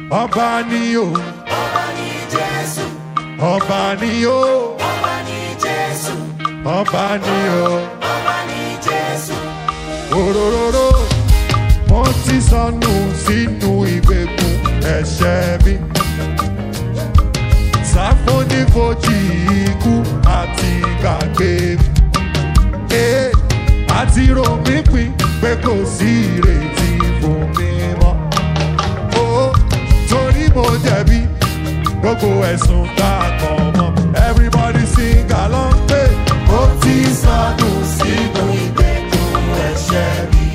Ọba ni o. Ọba ni Jésù. Ọba ni o. Ọba ni Jésù. Ọba ni o. Ọba ni Jésù. Òróróró. Mo ti sọnù sínú ìgbèkùn ẹ̀ṣẹ̀ mi. Sáfónífojì ikú àti gbàgbé mi. Àti rò mí pin pé kò sí ìrètí fún mi mọ́. Torí mo jẹ̀bi gbogbo ẹ̀sùn tá a kàn mọ́. Everybody sing along pé mo ti sọnù sínú ìgbèkùn ẹ̀ṣẹ̀ mi.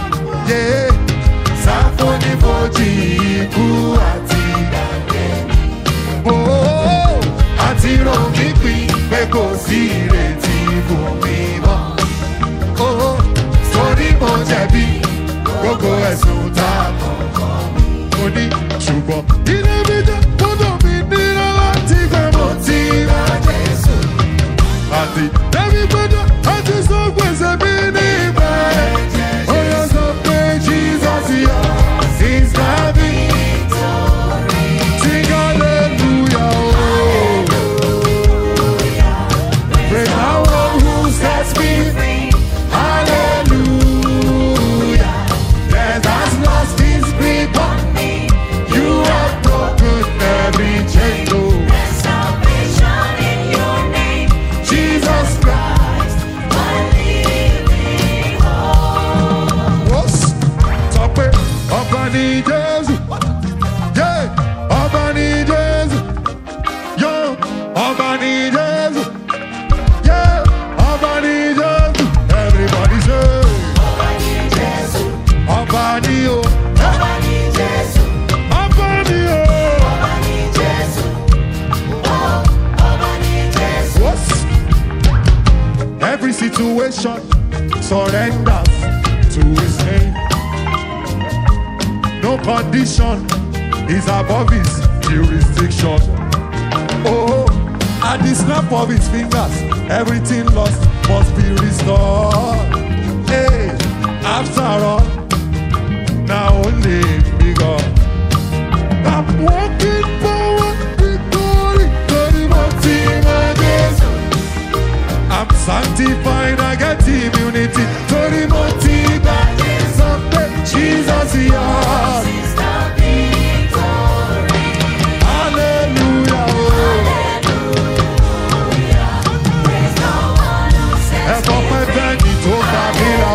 Sáfónífojì ikú àti gbàgbé mi. Àti rò mí pin pé kò sí ìrètí fún mi mọ́. Torí mo jẹ̀bi gbogbo ẹ̀sùn tá a kàn mọ́. Mo ní ṣùgbọ́n ilé mi jẹ́ gbọ́dọ̀ mi nílò láti fẹ́ mo ti rà Jésù. Àti lẹ́mi gbọ́dọ̀ àti sọ gbèsè mi ní ìgbà ẹ̀. Ó yẹ sọ pé Jesus yọ is my victory. Sing hallelujah. Praise the one who sets me free. Hallelujah. Death has lost its grip on me. You have broken every chain. There's salvation in your name, Jesus Christ, my living hope. Christ. Sọ pé ọba ni Jésù. Ọba ni Jésù. Ọba ni Jésù. Ọba ni Jésù. Everybody say. Ọba ni Jésù. Ọba ni o. Ọba ni Jésù. Ọba ni o. Ọba ni Jésù. Oh, Ọba ni Jésù. Every situation surrenders to his name. No condition is above his jurisdiction. At the snap of his fingers, everything lost must be restored. After all, now only be God. I'm walking forward, victory, I'm sanctified, I get immunity. Jesus is yours. Is the victory. Hallelujah. Hallelujah. Praise the one who sets Ẹ̀fọ́ me pẹ́ free. bẹ́ẹ̀ni tó bá mi là.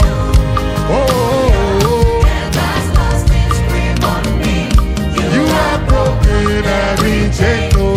Death has lost its grip on me. You have broken every chain.